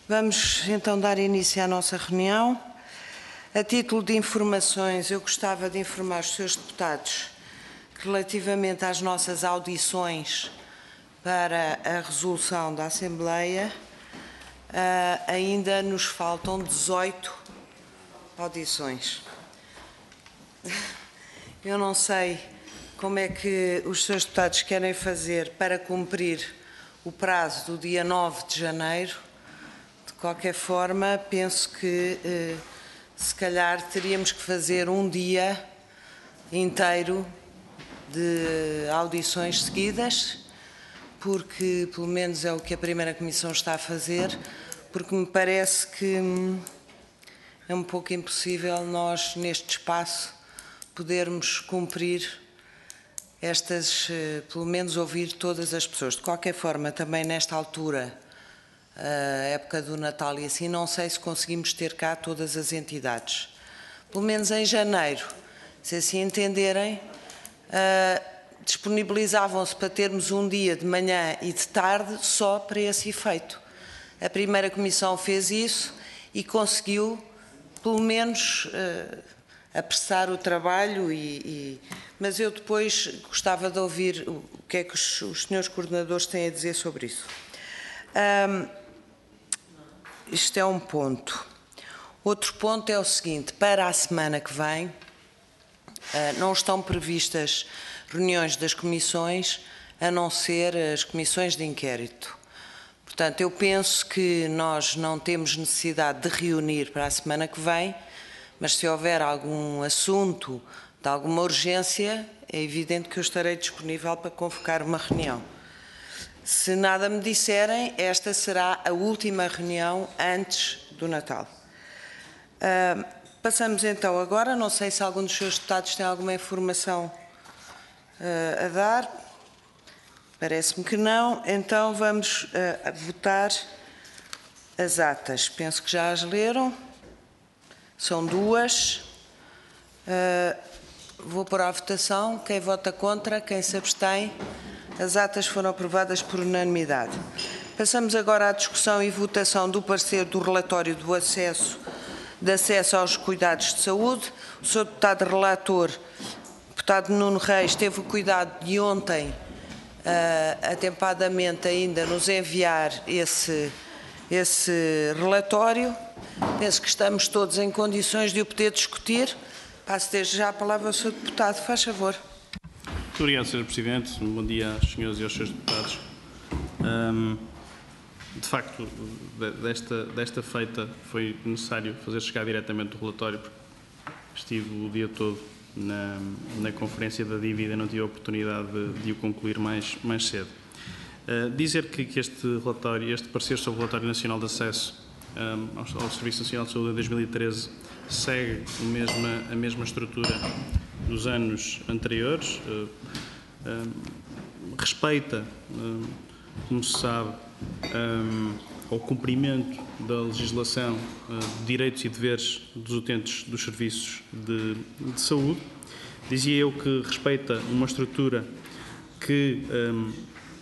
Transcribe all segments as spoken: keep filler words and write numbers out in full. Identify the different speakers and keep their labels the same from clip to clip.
Speaker 1: Vamos então dar início à nossa reunião. A título de informações, eu gostava de informar os senhores deputados que, relativamente às nossas audições para a resolução da Assembleia, ainda nos faltam dezoito audições. Eu não sei como é que os senhores deputados querem fazer para cumprir o prazo do dia nove de janeiro. De qualquer forma, penso que eh, se calhar teríamos que fazer um dia inteiro de audições seguidas, porque pelo menos é o que a primeira comissão está a fazer, porque me parece que hum, é um pouco impossível nós, neste espaço, podermos cumprir estas, eh, pelo menos ouvir todas as pessoas. De qualquer forma, também nesta altura, a época do Natal e assim, não sei se conseguimos ter cá todas as entidades. Pelo menos em janeiro, se assim entenderem, uh, disponibilizavam-se para termos um dia de manhã e de tarde só para esse efeito. A primeira comissão fez isso e conseguiu, pelo menos, uh, apressar o trabalho, e, e, mas eu depois gostava de ouvir o que é que os, os senhores coordenadores têm a dizer sobre isso. Um, Isto é um ponto. Outro ponto é o seguinte: para a semana que vem não estão previstas reuniões das comissões, a não ser as comissões de inquérito. Portanto, eu penso que nós não temos necessidade de reunir para a semana que vem, mas se houver algum assunto de alguma urgência, é evidente que eu estarei disponível para convocar uma reunião. Se nada me disserem, esta será a última reunião antes do Natal. Uh, passamos então agora, não sei se algum dos seus deputados tem alguma informação uh, a dar. Parece-me que não. Então vamos uh, votar as atas. Penso que já as leram. São duas. Uh, vou pôr à votação. Quem vota contra, quem se abstém. As atas foram aprovadas por unanimidade. Passamos agora à discussão e votação do parecer do relatório do acesso, de acesso aos cuidados de saúde. O senhor deputado relator, deputado Nuno Reis, teve o cuidado de ontem, uh, atempadamente ainda, nos enviar esse, esse relatório. Penso que estamos todos em condições de o poder discutir. Passo desde já a palavra ao senhor deputado. Faz favor.
Speaker 2: Muito obrigado, senhor Presidente. Bom dia aos senhores e aos senhores deputados. Um, de facto, desta, desta feita foi necessário fazer chegar diretamente o relatório, porque estive o dia todo na, na conferência da dívida e não tive a oportunidade de, de o concluir mais, mais cedo. Uh, dizer que, que este relatório, este parecer sobre o Relatório Nacional de Acesso um, ao, ao Serviço Nacional de Saúde em dois mil e treze segue a mesma, a mesma estrutura dos anos anteriores, uh, um, respeita, um, como se sabe, um, ao cumprimento da legislação uh, de direitos e deveres dos utentes dos serviços de, de saúde. Dizia eu que respeita uma estrutura que um,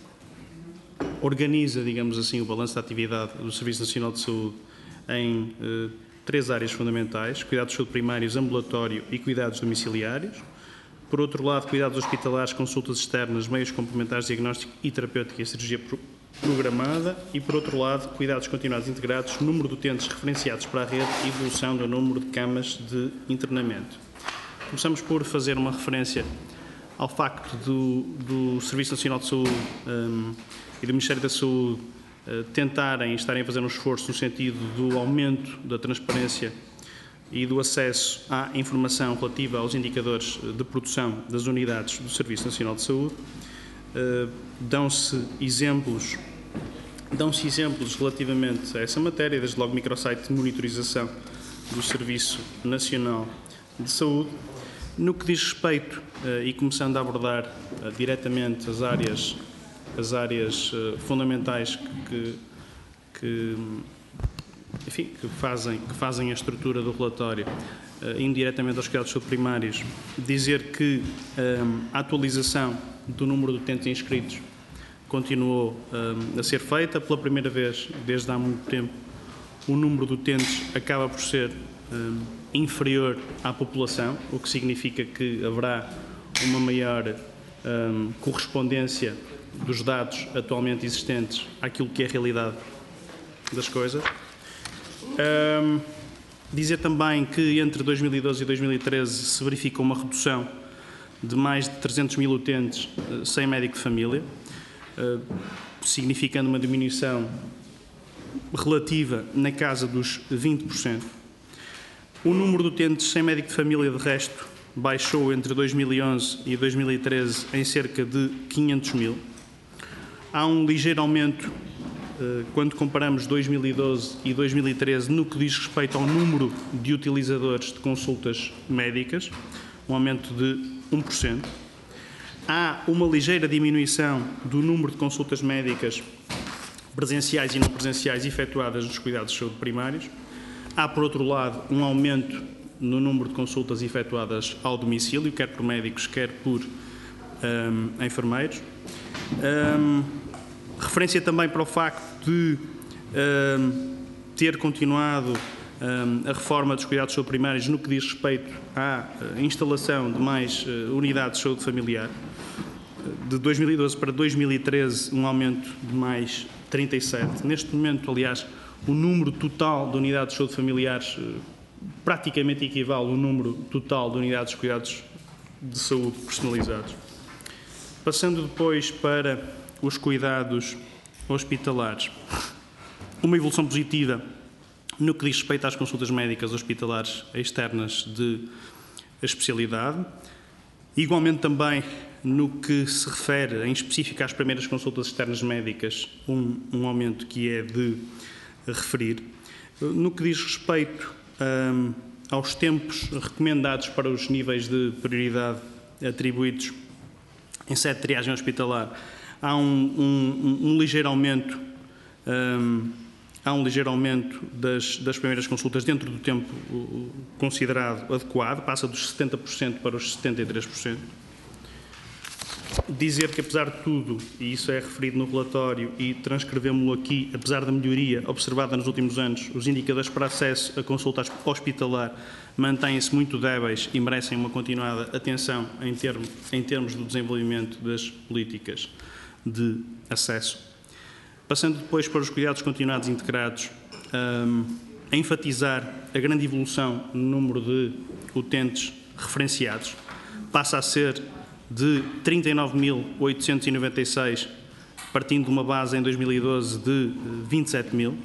Speaker 2: organiza, digamos assim, o balanço da atividade do Serviço Nacional de Saúde em uh, três áreas fundamentais: cuidados de saúde primários, ambulatório e cuidados domiciliários. Por outro lado, cuidados hospitalares, consultas externas, meios complementares de diagnóstico e terapêutica e cirurgia programada. E, por outro lado, cuidados continuados integrados, número de utentes referenciados para a rede e evolução do número de camas de internamento. Começamos por fazer uma referência ao facto do, do Serviço Nacional de Saúde um, e do Ministério da Saúde uh, tentarem e estarem a fazer um esforço no sentido do aumento da transparência e do acesso à informação relativa aos indicadores de produção das unidades do Serviço Nacional de Saúde. Uh, dão-se exemplos, dão-se exemplos relativamente a essa matéria, desde logo o microsite de monitorização do Serviço Nacional de Saúde. No que diz respeito, uh, e começando a abordar uh, diretamente as áreas, as áreas uh, fundamentais que, que enfim, que fazem, que fazem a estrutura do relatório, uh, indo diretamente aos cuidados primários, dizer que um, a atualização do número de utentes inscritos continuou um, a ser feita. Pela primeira vez, desde há muito tempo, o número de utentes acaba por ser um, inferior à população, o que significa que haverá uma maior um, correspondência dos dados atualmente existentes àquilo que é a realidade das coisas. Um, dizer também que entre dois mil e doze e dois mil e treze se verifica uma redução de mais de trezentos mil utentes uh, sem médico de família, uh, significando uma diminuição relativa na casa dos vinte por cento. O número de utentes sem médico de família, de resto, baixou entre dois mil e onze e dois mil e treze em cerca de quinhentos mil. Há um ligeiro aumento quando comparamos dois mil e doze e dois mil e treze no que diz respeito ao número de utilizadores de consultas médicas, um aumento de um por cento. Há uma ligeira diminuição do número de consultas médicas presenciais e não presenciais efetuadas nos cuidados de saúde primários. Há, por outro lado, um aumento no número de consultas efetuadas ao domicílio, quer por médicos, quer por um, enfermeiros. Um, referência também para o facto de um, ter continuado um, a reforma dos cuidados de saúde primários no que diz respeito à uh, instalação de mais uh, unidades de saúde familiar. De dois mil e doze para dois mil e treze, um aumento de mais trinta e sete. Neste momento, aliás, o número total de unidades de saúde familiares uh, praticamente equivale ao número total de unidades de cuidados de saúde personalizados. Passando depois para os cuidados hospitalares. Uma evolução positiva no que diz respeito às consultas médicas hospitalares externas de especialidade. Igualmente também no que se refere em específico às primeiras consultas externas médicas, um, um aumento que é de referir. No que diz respeito um, aos tempos recomendados para os níveis de prioridade atribuídos em sede de triagem hospitalar, há um, um, um, um ligeiro aumento, um, há um ligeiro aumento das, das primeiras consultas dentro do tempo uh, considerado adequado, passa dos setenta por cento para os setenta e três por cento. Dizer que, apesar de tudo, e isso é referido no relatório e transcrevemos-lo aqui, apesar da melhoria observada nos últimos anos, os indicadores para acesso a consulta hospitalar mantêm-se muito débeis e merecem uma continuada atenção em termos, em termos do desenvolvimento das políticas de acesso. Passando depois para os cuidados continuados integrados, um, a enfatizar a grande evolução no número de utentes referenciados, passa a ser de trinta e nove mil oitocentos e noventa e seis, partindo de uma base em dois mil e doze de vinte e sete mil.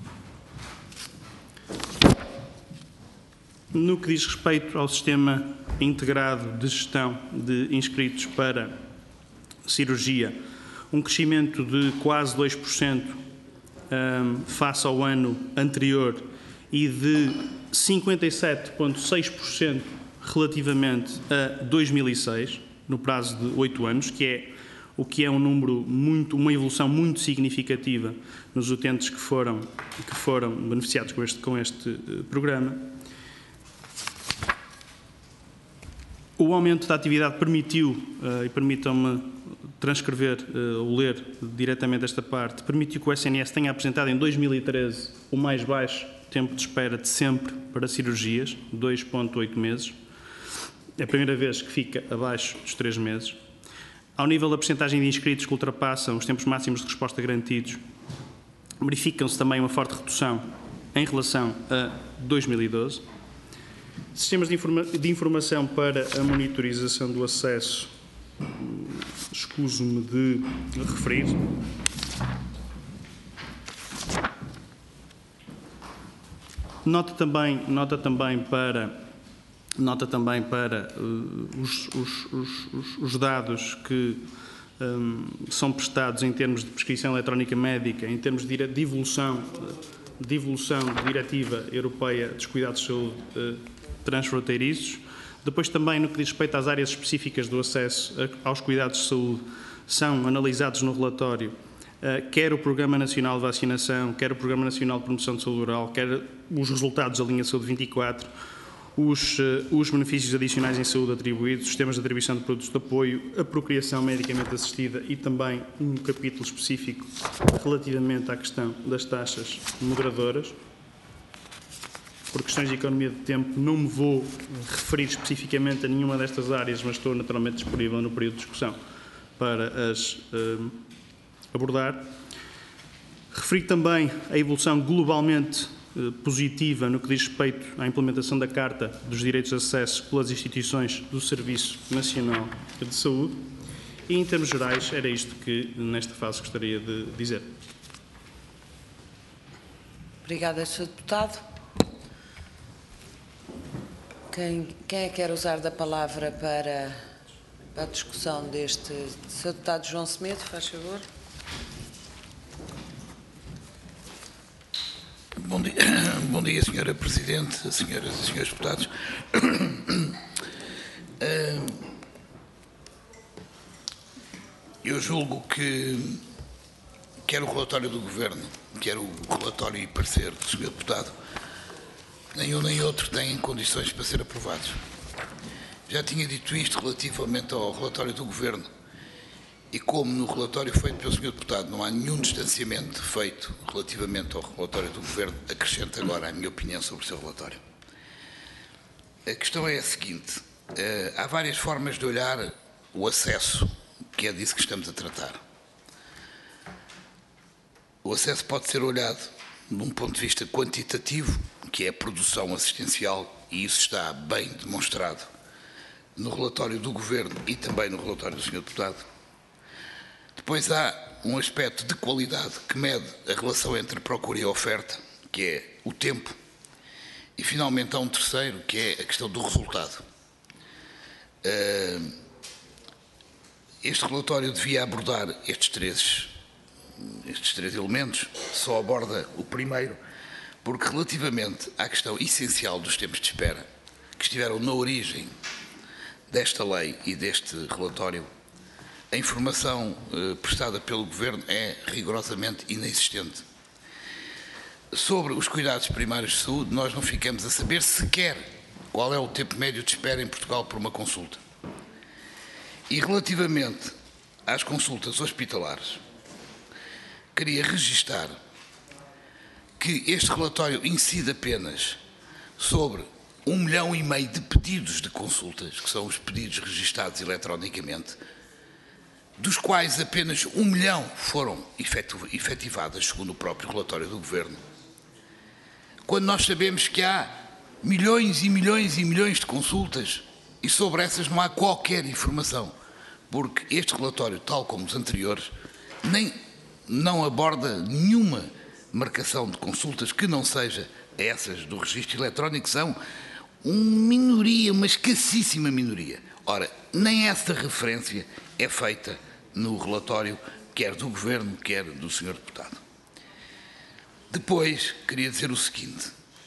Speaker 2: No que diz respeito ao sistema integrado de gestão de inscritos para cirurgia, um crescimento de quase dois por cento um, face ao ano anterior e de cinquenta e sete vírgula seis por cento relativamente a dois mil e seis, no prazo de oito anos, que é o que é um número muito, uma evolução muito significativa nos utentes que foram, que foram beneficiados com este, com este uh, programa. O aumento da atividade permitiu, uh, e permitam-me transcrever uh, ou ler diretamente esta parte, permitiu que o S N S tenha apresentado em dois mil e treze o mais baixo tempo de espera de sempre para cirurgias, dois vírgula oito meses. É a primeira vez que fica abaixo dos três meses. Ao nível da percentagem de inscritos que ultrapassam os tempos máximos de resposta garantidos, verificam-se também uma forte redução em relação a dois mil e doze. Sistemas de, informa de informação para a monitorização do acesso, escuso-me de referir. Nota também, nota também para... Nota também para uh, os, os, os, os dados que um, são prestados em termos de prescrição eletrónica médica, em termos de, de, evolução, de evolução de diretiva europeia dos cuidados de saúde uh, transfronteiriços. Depois também no que diz respeito às áreas específicas do acesso a, aos cuidados de saúde, são analisados no relatório uh, quer o Programa Nacional de Vacinação, quer o Programa Nacional de Promoção de Saúde Oral, quer os resultados da linha Saúde vinte e quatro, Os, os benefícios adicionais em saúde atribuídos, os sistemas de atribuição de produtos de apoio, a procriação medicamente assistida e também um capítulo específico relativamente à questão das taxas moderadoras. por questões de economia de tempo, não me vou referir especificamente a nenhuma destas áreas, mas estou naturalmente disponível no período de discussão para as uh, abordar. Referi também a evolução globalmente uh, positiva no que diz respeito à implementação da Carta dos Direitos de Acesso pelas instituições do Serviço Nacional de Saúde. E, em termos gerais, era isto que, nesta fase, gostaria de dizer.
Speaker 1: Obrigada, senhor Deputado. Quem, quem é que quer usar da palavra para, para a discussão deste... senhor Deputado João Semedo, faz favor.
Speaker 3: Bom dia, bom dia, senhora Presidente, senhoras e senhores deputados. Eu julgo que quer o relatório do Governo, quer o relatório e parecer do senhor Deputado, nem um nem outro têm condições para ser aprovados. Já tinha dito isto relativamente ao relatório do Governo e como no relatório feito pelo senhor Deputado não há nenhum distanciamento feito relativamente ao relatório do Governo, acrescento agora a minha opinião sobre o seu relatório. A questão é a seguinte, há várias formas de olhar o acesso, que é disso que estamos a tratar. O acesso pode ser olhado de um ponto de vista quantitativo, que é a produção assistencial, e isso está bem demonstrado no relatório do Governo e também no relatório do senhor Deputado. Depois há um aspecto de qualidade que mede a relação entre procura e oferta, que é o tempo. E finalmente há um terceiro, que é a questão do resultado. Este relatório devia abordar estes três, estes três elementos, só aborda o primeiro, porque relativamente à questão essencial dos tempos de espera, que estiveram na origem desta lei e deste relatório, a informação eh, prestada pelo Governo é rigorosamente inexistente. Sobre os cuidados primários de saúde, nós não ficamos a saber sequer qual é o tempo médio de espera em Portugal por uma consulta. E relativamente às consultas hospitalares, queria registar que este relatório incide apenas sobre um milhão e meio de pedidos de consultas, que são os pedidos registados eletronicamente, dos quais apenas um milhão foram efetivadas, segundo o próprio relatório do Governo, quando nós sabemos que há milhões e milhões e milhões de consultas e sobre essas não há qualquer informação, porque este relatório, tal como os anteriores, nem, não aborda nenhuma marcação de consultas que não seja essas do registro eletrónico, são uma minoria, uma escassíssima minoria. Ora, nem essa referência é feita no relatório, quer do Governo, quer do senhor Deputado. Depois, queria dizer o seguinte,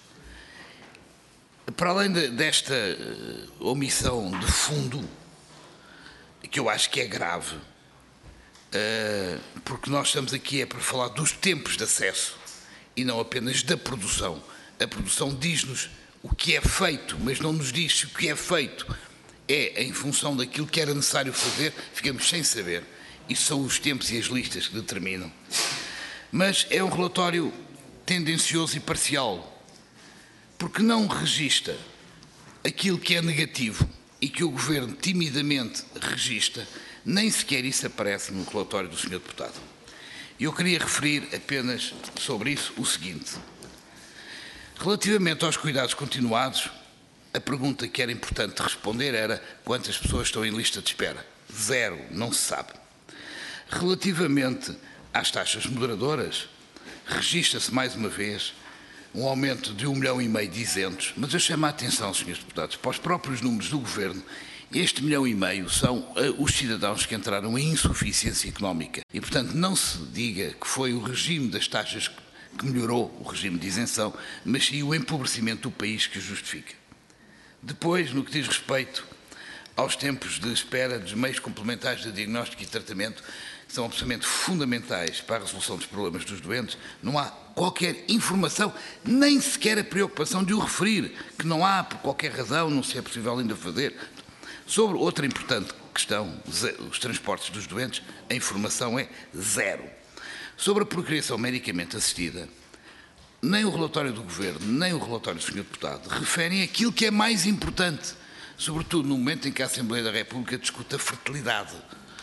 Speaker 3: para além de, desta uh, omissão de fundo, que eu acho que é grave, uh, porque nós estamos aqui é para falar dos tempos de acesso e não apenas da produção. A produção diz-nos o que é feito, mas não nos diz se o que é feito é em função daquilo que era necessário fazer, ficamos sem saber. Isso são os tempos e as listas que determinam. Mas é um relatório tendencioso e parcial, porque não registra aquilo que é negativo e que o Governo timidamente registra, nem sequer isso aparece no relatório do senhor Deputado. Eu queria referir apenas sobre isso o seguinte. Relativamente aos cuidados continuados, a pergunta que era importante responder era quantas pessoas estão em lista de espera. Zero, não se sabe. Relativamente às taxas moderadoras, registra-se mais uma vez um aumento de um milhão e meio de isentos, mas eu chamo a atenção, senhores deputados, para os próprios números do Governo, este milhão e meio são uh, os cidadãos que entraram em insuficiência económica e, portanto, não se diga que foi o regime das taxas que melhorou o regime de isenção, mas sim o empobrecimento do país que o justifica. Depois, no que diz respeito aos tempos de espera dos meios complementares de diagnóstico e tratamento, que são absolutamente fundamentais para a resolução dos problemas dos doentes, não há qualquer informação, nem sequer a preocupação de o referir, que não há, por qualquer razão, não se é possível ainda fazer. Sobre outra importante questão, os transportes dos doentes, a informação é zero. Sobre a procriação medicamente assistida, nem o relatório do Governo, nem o relatório do senhor Deputado referem aquilo que é mais importante, sobretudo no momento em que a Assembleia da República discute a fertilidade.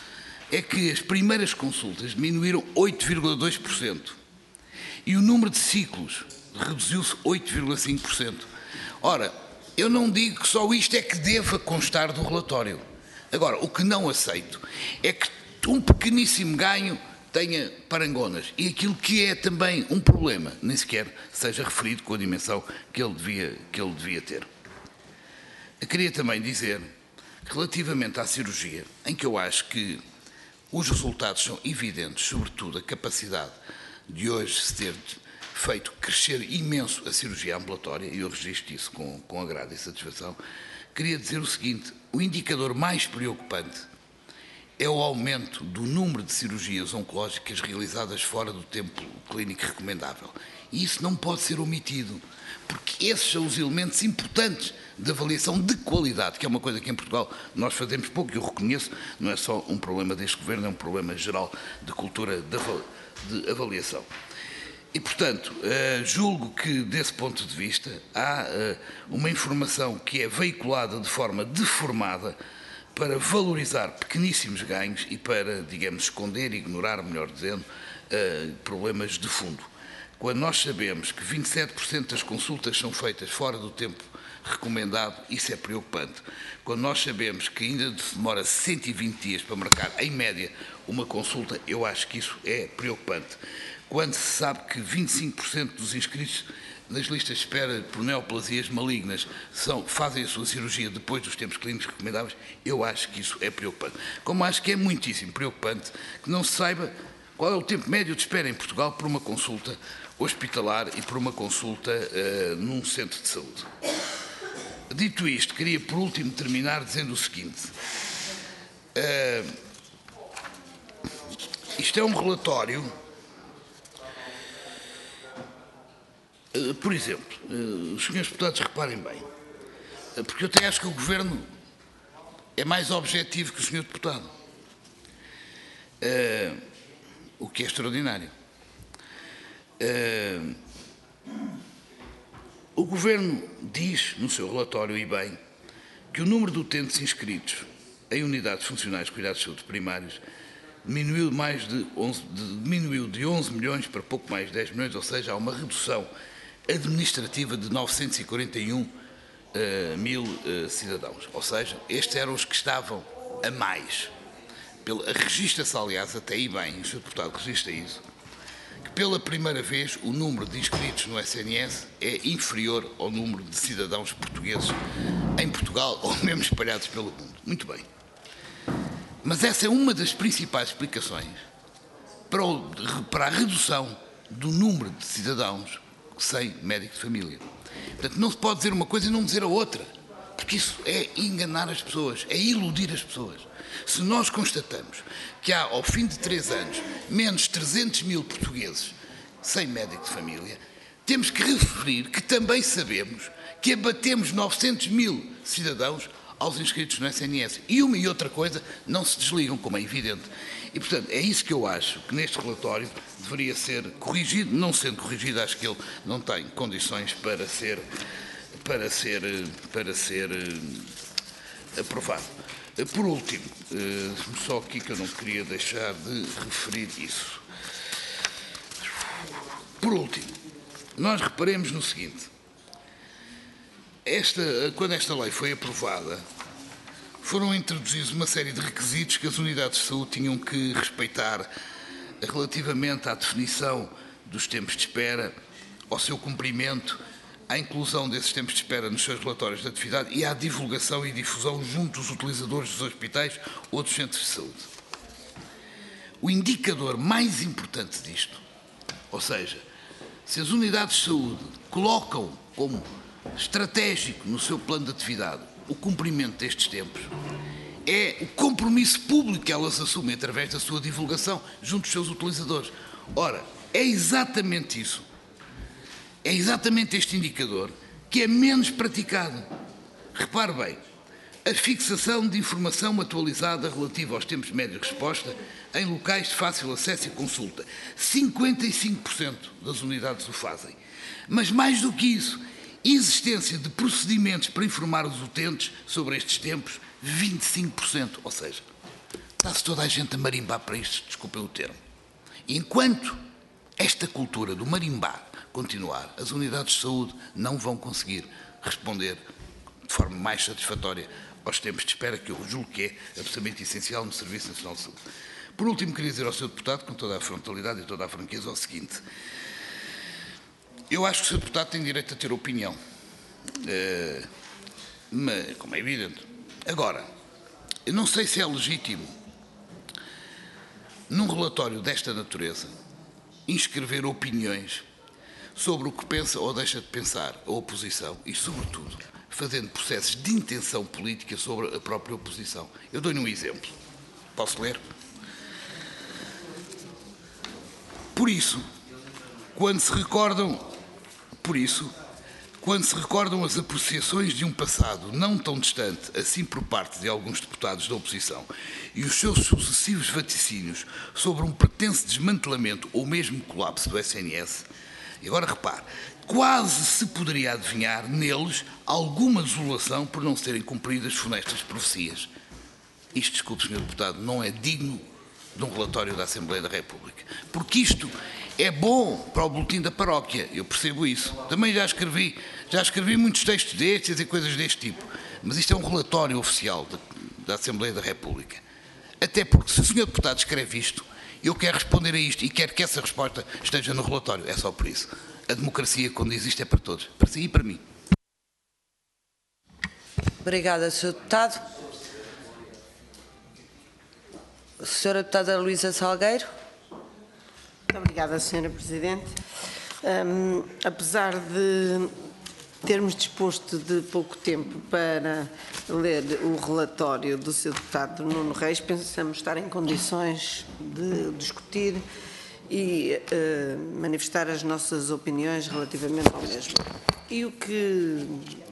Speaker 3: É que as primeiras consultas diminuíram oito vírgula dois por cento e o número de ciclos reduziu-se oito vírgula cinco por cento. Ora, eu não digo que só isto é que deva constar do relatório. Agora, o que não aceito é que um pequeníssimo ganho tenha parangonas e aquilo que é também um problema nem sequer seja referido com a dimensão que ele devia, que ele devia ter. Eu queria também dizer, relativamente à cirurgia, em que eu acho que os resultados são evidentes, sobretudo a capacidade de hoje se ter feito crescer imenso a cirurgia ambulatória, e eu registro isso com, com agrado e satisfação, queria dizer o seguinte: o indicador mais preocupante é o aumento do número de cirurgias oncológicas realizadas fora do tempo clínico recomendável. E isso não pode ser omitido, porque esses são os elementos importantes de avaliação de qualidade, que é uma coisa que em Portugal nós fazemos pouco, e eu reconheço, não é só um problema deste Governo, é um problema geral de cultura de avaliação. E, portanto, julgo que, desse ponto de vista, há uma informação que é veiculada de forma deformada para valorizar pequeníssimos ganhos e para, digamos, esconder, ignorar, melhor dizendo, problemas de fundo. Quando nós sabemos que vinte e sete por cento das consultas são feitas fora do tempo recomendado, isso é preocupante. Quando nós sabemos que ainda demora cento e vinte dias para marcar, em média, uma consulta, eu acho que isso é preocupante. Quando se sabe que vinte e cinco por cento dos inscritos nas listas de espera por neoplasias malignas são, fazem a sua cirurgia depois dos tempos clínicos recomendáveis, eu acho que isso é preocupante. Como acho que é muitíssimo preocupante que não se saiba qual é o tempo médio de espera em Portugal por uma consulta hospitalar e por uma consulta uh, num centro de saúde. Dito isto, queria por último terminar dizendo o seguinte. Uh, isto é um relatório, uh, por exemplo, uh, os senhores deputados reparem bem, uh, porque eu até acho que o Governo é mais objetivo que o senhor deputado, uh, o que é extraordinário. Uh, o Governo diz no seu relatório, e bem, que o número de utentes inscritos em unidades funcionais de cuidados de saúde primários diminuiu, mais de onze, de, diminuiu de onze milhões para pouco mais de dez milhões, ou seja, há uma redução administrativa de novecentos e quarenta e um uh, mil uh, cidadãos. Ou seja, estes eram os que estavam a mais. Registra-se, aliás, até aí bem, o senhor Deputado registra isso, que pela primeira vez o número de inscritos no S N S é inferior ao número de cidadãos portugueses em Portugal ou mesmo espalhados pelo mundo. Muito bem. Mas essa é uma das principais explicações para, o, para a redução do número de cidadãos sem médico de família. Portanto, não se pode dizer uma coisa e não dizer a outra, porque isso é enganar as pessoas, é iludir as pessoas. Se nós constatamos que há, ao fim de três anos, menos trezentos mil portugueses sem médico de família, temos que referir que também sabemos que abatemos novecentos mil cidadãos aos inscritos no S N S. E uma e outra coisa não se desligam, como é evidente. E, portanto, é isso que eu acho que neste relatório deveria ser corrigido. Não sendo corrigido, acho que ele não tem condições para ser, para ser, para ser aprovado. Por último, só aqui que eu não queria deixar de referir isso. Por último, nós reparemos no seguinte. Esta, quando esta lei foi aprovada, foram introduzidos uma série de requisitos que as unidades de saúde tinham que respeitar relativamente à definição dos tempos de espera, ao seu cumprimento, à inclusão desses tempos de espera nos seus relatórios de atividade e à divulgação e difusão junto dos utilizadores dos hospitais ou dos centros de saúde. O indicador mais importante disto, ou seja, se as unidades de saúde colocam como estratégico no seu plano de atividade o cumprimento destes tempos, é o compromisso público que elas assumem através da sua divulgação junto dos seus utilizadores. Ora, é exatamente isso. É exatamente este indicador que é menos praticado. Repare bem, a fixação de informação atualizada relativa aos tempos médios de resposta em locais de fácil acesso e consulta. cinquenta e cinco por cento das unidades o fazem. Mas mais do que isso, existência de procedimentos para informar os utentes sobre estes tempos, vinte e cinco por cento. Ou seja, está-se toda a gente a marimbar para isto, desculpem o termo. Enquanto esta cultura do marimbar continuar, as unidades de saúde não vão conseguir responder de forma mais satisfatória aos tempos de espera, que eu julgo que é absolutamente essencial no Serviço Nacional de Saúde. Por último, queria dizer ao senhor Deputado, com toda a frontalidade e toda a franqueza, o seguinte: eu acho que o senhor Deputado tem direito a ter opinião, uh, mas, como é evidente. Agora, eu não sei se é legítimo, num relatório desta natureza, inscrever opiniões sobre o que pensa ou deixa de pensar a oposição e, sobretudo, fazendo processos de intenção política sobre a própria oposição. Eu dou-lhe um exemplo. Posso ler? Por isso, quando se recordam, por isso, quando se recordam as apreciações de um passado não tão distante, assim por parte de alguns deputados da oposição, e os seus sucessivos vaticínios sobre um pretenso desmantelamento ou mesmo colapso do S N S, e agora repare, quase se poderia adivinhar neles alguma desolação por não serem cumpridas funestas profecias. Isto, desculpe, senhor Deputado, não é digno de um relatório da Assembleia da República. Porque isto é bom para o boletim da paróquia, eu percebo isso. Também já escrevi, já escrevi muitos textos destes e coisas deste tipo. Mas isto é um relatório oficial da, da Assembleia da República. Até porque, se o senhor Deputado escreve isto, eu quero responder a isto e quero que essa resposta esteja no relatório. É só por isso. A democracia, quando existe, é para todos. Para si e para mim.
Speaker 1: Obrigada, senhor Deputado. Senhora Deputada Luísa Salgueiro.
Speaker 4: Muito obrigada, senhora Presidente. Um, apesar de termos disposto de pouco tempo para ler o relatório do seu deputado Nuno Reis, pensamos estar em condições de discutir e uh, manifestar as nossas opiniões relativamente ao mesmo. E o que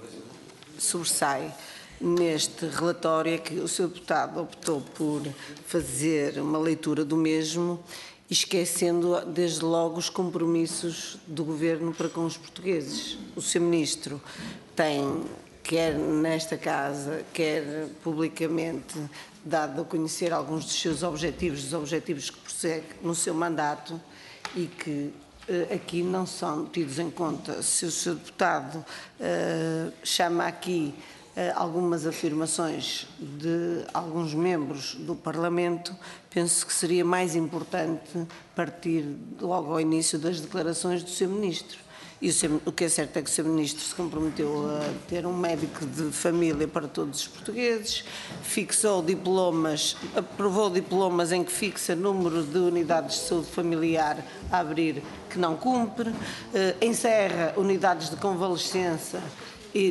Speaker 4: sobressai neste relatório é que o seu deputado optou por fazer uma leitura do mesmo, esquecendo desde logo os compromissos do Governo para com os portugueses. O seu Ministro tem, quer nesta Casa, quer publicamente, dado a conhecer alguns dos seus objetivos, dos objetivos que prossegue no seu mandato e que uh, aqui não são tidos em conta. Se o seu deputado uh, chama aqui algumas afirmações de alguns membros do Parlamento, penso que seria mais importante partir logo ao início das declarações do seu Ministro. E o, seu, o que é certo é que o seu Ministro se comprometeu a ter um médico de família para todos os portugueses, fixou diplomas, aprovou diplomas em que fixa número de unidades de saúde familiar a abrir que não cumpre, eh, encerra unidades de convalescença e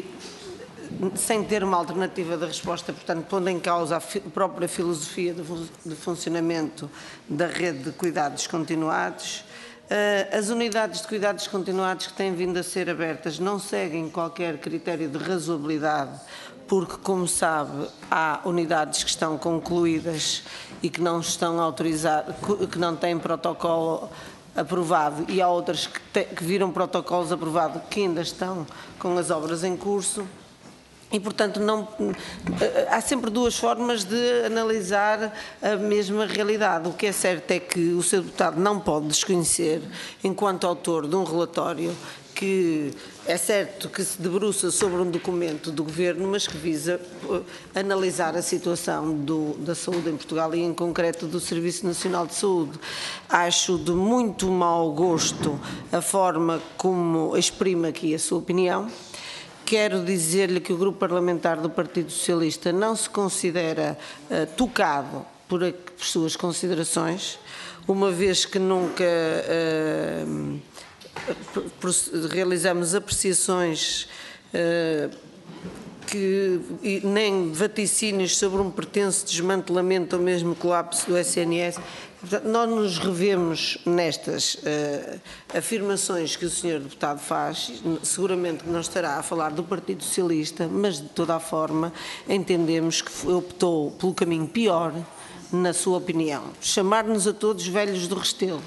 Speaker 4: sem ter uma alternativa de resposta, portanto, pondo em causa a própria filosofia de funcionamento da rede de cuidados continuados. As unidades de cuidados continuados que têm vindo a ser abertas não seguem qualquer critério de razoabilidade, porque, como sabe, há unidades que estão concluídas e que não estão autorizadas, que não têm protocolo aprovado, e há outras que, te, que viram protocolos aprovados que ainda estão com as obras em curso. E, portanto, não, há sempre duas formas de analisar a mesma realidade. O que é certo é que o seu deputado não pode desconhecer, enquanto autor de um relatório que é certo que se debruça sobre um documento do Governo, mas que visa analisar a situação do, da saúde em Portugal e, em concreto, do Serviço Nacional de Saúde. Acho de muito mau gosto a forma como exprime aqui a sua opinião. Quero dizer-lhe que o Grupo Parlamentar do Partido Socialista não se considera uh, tocado por, a, por suas considerações, uma vez que nunca uh, realizamos apreciações uh, que nem vaticínios sobre um pretenso desmantelamento ou mesmo colapso do S N S. Portanto, nós nos revemos nestas uh, afirmações que o senhor deputado faz. Seguramente que não estará a falar do Partido Socialista, mas de toda a forma entendemos que optou pelo caminho pior, na sua opinião. Chamar-nos a todos velhos do Restelo,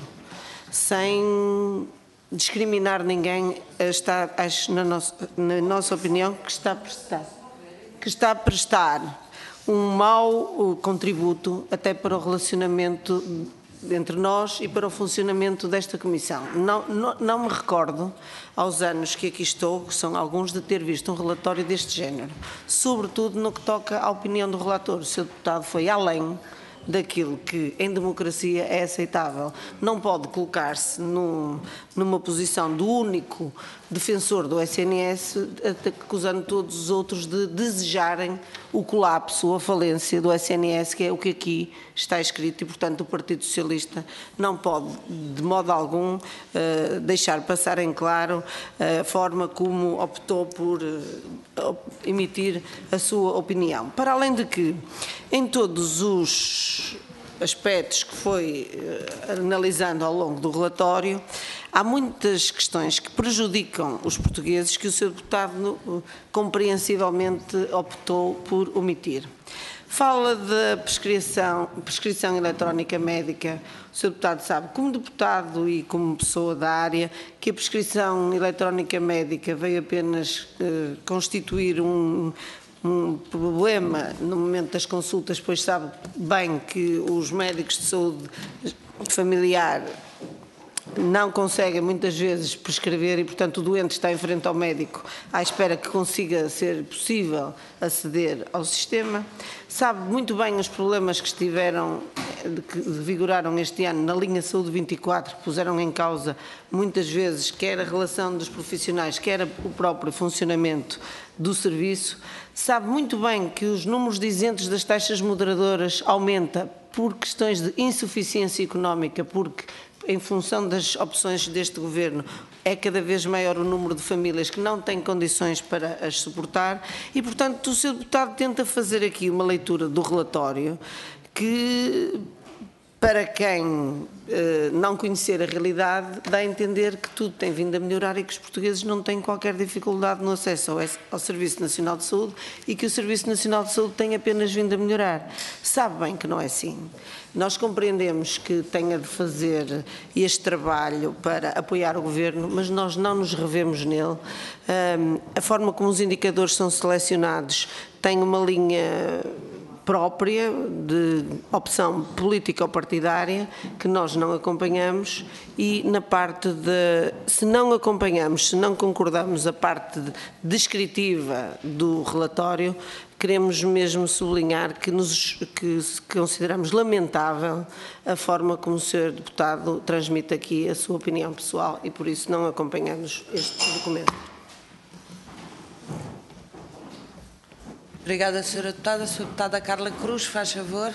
Speaker 4: sem discriminar ninguém, está, acho, na nossa, na nossa opinião, que está a prestar, que está a prestar um mau contributo até para o relacionamento entre nós e para o funcionamento desta Comissão. Não, não, não me recordo, aos anos que aqui estou, que são alguns, de ter visto um relatório deste género, sobretudo no que toca à opinião do relator. O senhor deputado foi além daquilo que em democracia é aceitável. Não pode colocar-se num, numa posição do único defensor do S N S, acusando todos os outros de desejarem o colapso ou a falência do S N S, que é o que aqui está escrito, e, portanto, o Partido Socialista não pode, de modo algum, uh, deixar passar em claro a forma como optou por uh, emitir a sua opinião. Para além de que, em todos os aspectos que foi uh, analisando ao longo do relatório, há muitas questões que prejudicam os portugueses que o senhor deputado uh, compreensivelmente optou por omitir. Fala da prescrição, prescrição eletrónica médica. O senhor deputado sabe, como deputado e como pessoa da área, que a prescrição eletrónica médica veio apenas uh, constituir um um problema no momento das consultas, pois sabe bem que os médicos de saúde familiar não conseguem muitas vezes prescrever e, portanto, o doente está em frente ao médico à espera que consiga ser possível aceder ao sistema. Sabe muito bem os problemas que estiveram, que vigoraram este ano na linha Saúde vinte e quatro, que puseram em causa muitas vezes quer a relação dos profissionais, quer o próprio funcionamento do serviço. Sabe muito bem que os números de isentos das taxas moderadoras aumenta por questões de insuficiência económica, porque em função das opções deste Governo, é cada vez maior o número de famílias que não têm condições para as suportar e, portanto, o senhor deputado tenta fazer aqui uma leitura do relatório que, para quem eh, não conhecer a realidade, dá a entender que tudo tem vindo a melhorar e que os portugueses não têm qualquer dificuldade no acesso ao, ao Serviço Nacional de Saúde e que o Serviço Nacional de Saúde tem apenas vindo a melhorar. Sabe bem que não é assim. Nós compreendemos que tenha de fazer este trabalho para apoiar o Governo, mas nós não nos revemos nele. Um, a forma como os indicadores são selecionados tem uma linha própria de opção política ou partidária que nós não acompanhamos e na parte de, se não acompanhamos, se não concordamos a parte descritiva do relatório, queremos mesmo sublinhar que, nos, que consideramos lamentável a forma como o senhor deputado transmite aqui a sua opinião pessoal e por isso não acompanhamos este documento.
Speaker 1: Obrigada, senhora deputada. A senhora deputada Carla Cruz, faz favor.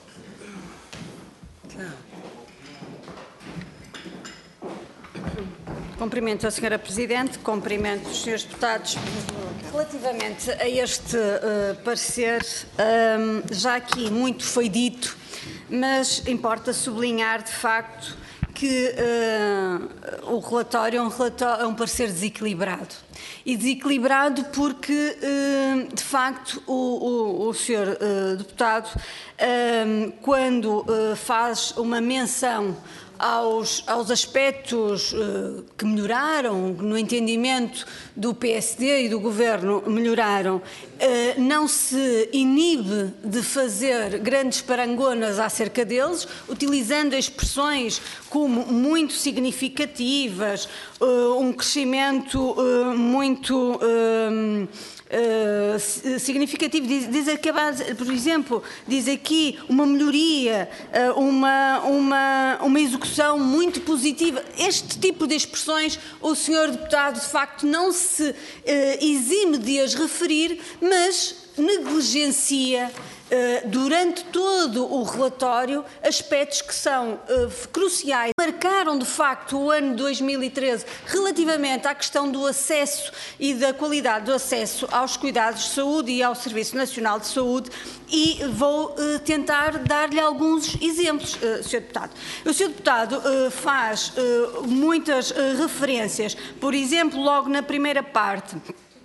Speaker 5: Cumprimento a senhora Presidente, cumprimento os senhores deputados. Relativamente a este uh, parecer, um, já aqui muito foi dito, mas importa sublinhar de facto que uh, o relatório é um, relatório é um parecer desequilibrado. E desequilibrado porque, uh, de facto, o, o, o senhor uh, deputado, uh, quando uh, faz uma menção Aos, aos aspectos uh, que melhoraram, no entendimento do P S D e do Governo melhoraram, uh, não se inibe de fazer grandes parangonas acerca deles, utilizando expressões como muito significativas, uh, um crescimento uh, muito uh, Uh, significativo, diz, diz aqui, por exemplo, diz aqui uma melhoria, uh, uma, uma, uma execução muito positiva. Este tipo de expressões o senhor deputado de facto não se uh, exime de as referir, mas negligencia durante todo o relatório aspectos que são uh, cruciais. Marcaram, de facto, o ano dois mil e treze relativamente à questão do acesso e da qualidade do acesso aos cuidados de saúde e ao Serviço Nacional de Saúde, e vou uh, tentar dar-lhe alguns exemplos, uh, senhor Deputado. O senhor Deputado uh, faz uh, muitas uh, referências, por exemplo, logo na primeira parte,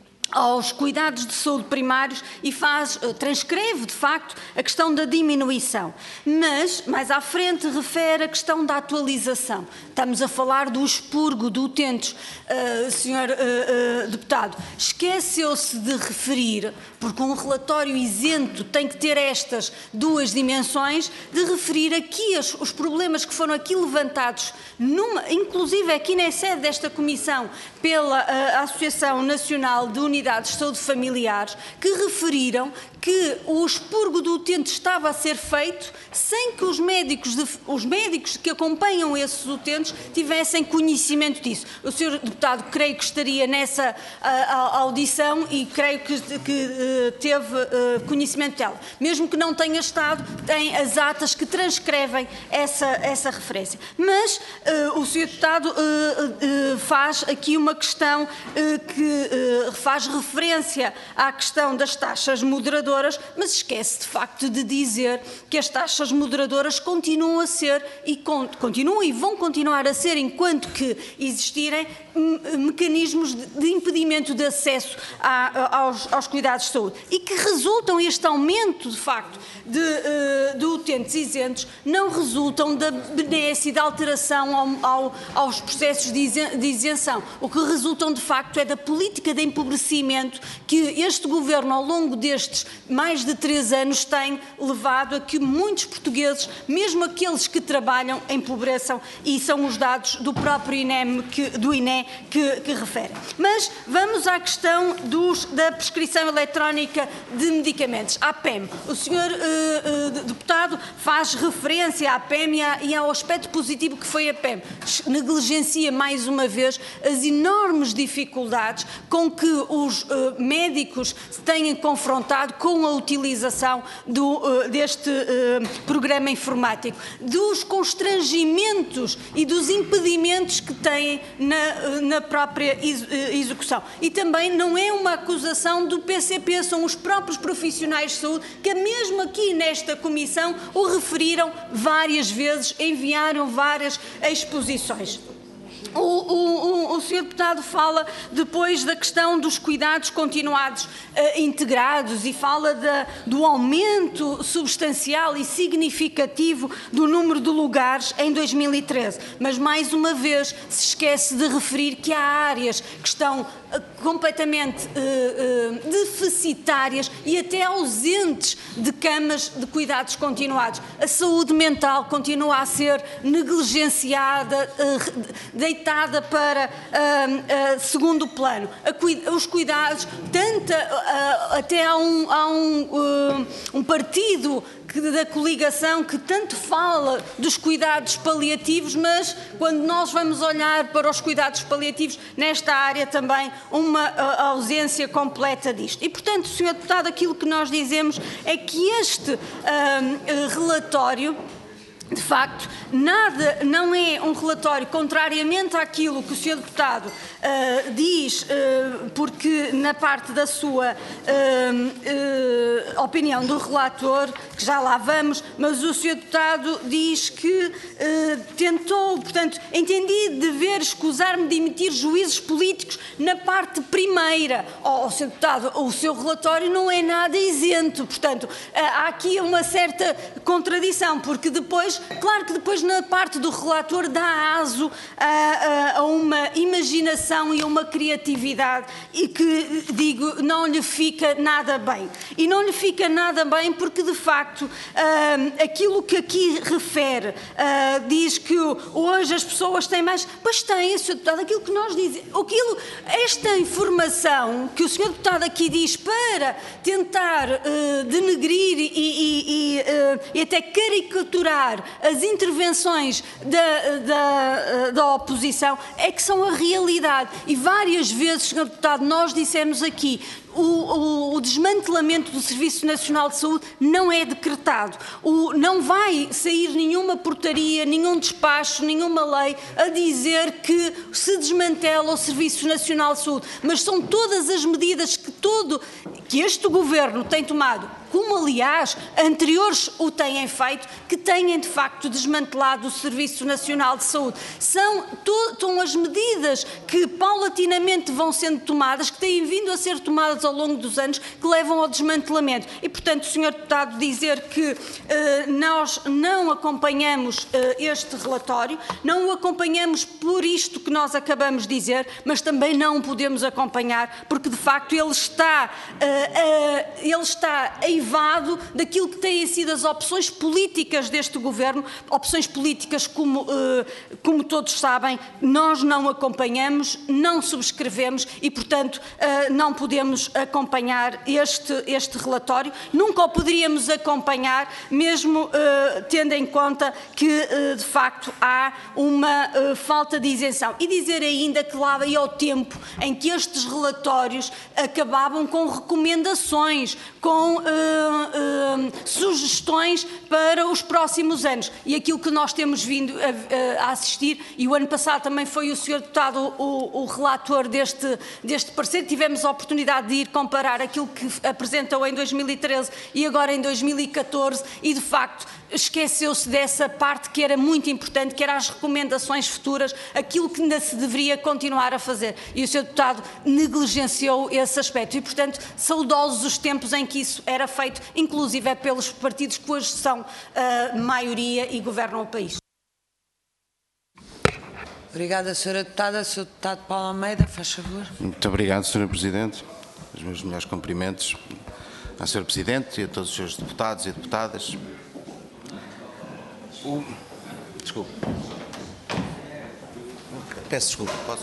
Speaker 5: aos cuidados de saúde primários e faz, transcreve, de facto, a questão da diminuição. Mas, mais à frente, refere a questão da atualização. Estamos a falar do expurgo de utentes, uh, senhor uh, uh, Deputado. Esqueceu-se de referir, porque um relatório isento tem que ter estas duas dimensões, de referir aqui as, os problemas que foram aqui levantados, numa, inclusive aqui na sede desta Comissão, pela uh, Associação Nacional de Unidades de Saúde Familiares, que referiram que o expurgo do utente estava a ser feito sem que os médicos, de, os médicos que acompanham esses utentes tivessem conhecimento disso. O senhor Deputado, creio que estaria nessa a, a, audição e creio que, que uh, teve uh, conhecimento dela. Mesmo que não tenha estado, tem as atas que transcrevem essa, essa referência. Mas uh, o senhor Deputado uh, uh, faz aqui uma questão uh, que uh, faz referência à questão das taxas moderadoras, mas esquece de facto de dizer que as taxas moderadoras continuam a ser e con continuam e vão continuar a ser, enquanto que existirem mecanismos de, de impedimento de acesso a, aos, aos cuidados de saúde, e que resultam, este aumento de facto de, uh, de utentes isentos não resultam da benesse e da alteração ao, ao, aos processos de, isen de isenção. O que resultam de facto é da política de empobrecimento que este Governo, ao longo destes mais de três anos, tem levado a que muitos portugueses, mesmo aqueles que trabalham, empobreçam, e são os dados do próprio INEM, que, do I N E que, que refere. Mas vamos à questão dos, da prescrição eletrónica de medicamentos, à P E M. O senhor uh, uh, deputado faz referência à P E M e, à, e ao aspecto positivo que foi a P E M. Negligencia mais uma vez as enormes dificuldades com que os uh, médicos se têm confrontado com a utilização do, uh, deste uh, programa informático, dos constrangimentos e dos impedimentos que têm na, na própria execução. E também não é uma acusação do P C P, são os próprios profissionais de saúde que, mesmo aqui nesta Comissão, o referiram várias vezes, enviaram várias exposições. O, o, o senhor Deputado fala depois da questão dos cuidados continuados uh, integrados e fala da, do aumento substancial e significativo do número de lugares em dois mil e treze, mas mais uma vez se esquece de referir que há áreas que estão uh, completamente uh, uh, deficitárias e até ausentes de camas de cuidados continuados. A saúde mental continua a ser negligenciada, uh, deitada para uh, uh, segundo plano. A, os cuidados, tanto, uh, até há um, há um, uh, um partido que, da coligação que tanto fala dos cuidados paliativos, mas quando nós vamos olhar para os cuidados paliativos, nesta área também uma uh, ausência completa disto. E, portanto, senhor Deputado, aquilo que nós dizemos é que este uh, uh, relatório, de facto, nada, não é um relatório, contrariamente àquilo que o senhor Deputado uh, diz, uh, porque na parte da sua uh, uh, opinião do relator, que já lá vamos, mas o senhor Deputado diz que uh, tentou, portanto, entendi dever escusar-me de emitir juízos políticos na parte primeira. Oh, oh, senhor Deputado, o seu relatório não é nada isento, portanto, uh, há aqui uma certa contradição, porque depois, claro que depois na parte do relator dá aso a, a, a uma imaginação e a uma criatividade e que, digo, não lhe fica nada bem. E não lhe fica nada bem porque, de facto, uh, aquilo que aqui refere, uh, diz que hoje as pessoas têm mais... Pois têm, senhor Deputado, aquilo que nós dizemos... Aquilo, esta informação que o senhor Deputado aqui diz para tentar uh, denegrir e, e, e, uh, e até caricaturar as intervenções da, da, da oposição é que são a realidade. E várias vezes, senhor Deputado, nós dissemos aqui, O, o, o desmantelamento do Serviço Nacional de Saúde não é decretado. O, não vai sair nenhuma portaria, nenhum despacho, nenhuma lei a dizer que se desmantela o Serviço Nacional de Saúde. Mas são todas as medidas que, todo, que este Governo tem tomado, como aliás anteriores o têm feito, que têm de facto desmantelado o Serviço Nacional de Saúde. São, to, são as medidas que paulatinamente vão sendo tomadas, que têm vindo a ser tomadas ao longo dos anos, que levam ao desmantelamento. E, portanto, senhor Deputado, dizer que eh, nós não acompanhamos eh, este relatório, não o acompanhamos por isto que nós acabamos de dizer, mas também não o podemos acompanhar porque, de facto, ele está, eh, eh, ele está eivado daquilo que têm sido as opções políticas deste Governo, opções políticas, como, eh, como todos sabem, nós não acompanhamos, não subscrevemos e, portanto, eh, não podemos acompanhar este, este relatório, nunca o poderíamos acompanhar, mesmo uh, tendo em conta que, uh, de facto, há uma uh, falta de isenção. E dizer ainda que lá ia o tempo em que estes relatórios acabavam com recomendações, com uh, uh, sugestões para os próximos anos. E aquilo que nós temos vindo a, a assistir, e o ano passado também foi o senhor Deputado o, o relator deste, deste parecer, tivemos a oportunidade de ir comparar aquilo que apresentou em dois mil e treze e agora em dois mil e catorze e, de facto, esqueceu-se dessa parte que era muito importante, que era as recomendações futuras, aquilo que ainda se deveria continuar a fazer. E o senhor Deputado negligenciou esse aspecto. E, portanto, saudosos os tempos em que isso era feito, inclusive é pelos partidos que hoje são a maioria e governam o país.
Speaker 1: Obrigada, senhora Deputada. senhor Deputado Paulo Almeida, faz favor.
Speaker 6: Muito obrigado, senhora Presidente. Os meus melhores cumprimentos à senhora Presidente e a todos os seus deputados e deputadas. O... Desculpe. Peço desculpa, posso?